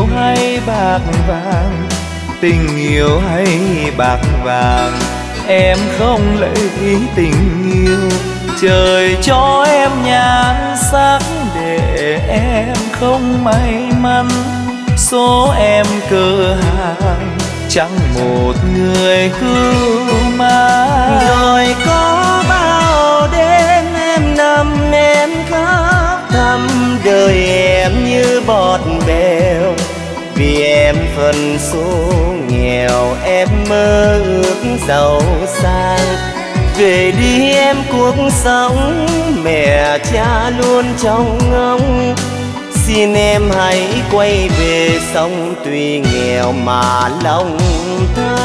yêu hay bạc vàng, tình yêu hay bạc vàng, em không lấy tình yêu. Trời cho em nhan sắc để em không may mắn, số em cơ hàng chẳng một người cứu mang. Rồi có bao đêm em nằm em khóc thầm, đời em như bọt bèo, vì em phần số nghèo em mơ ước giàu sang. Về đi em, cuộc sống mẹ cha luôn trông ngóng, xin em hãy quay về sống tuy nghèo mà lòng tha.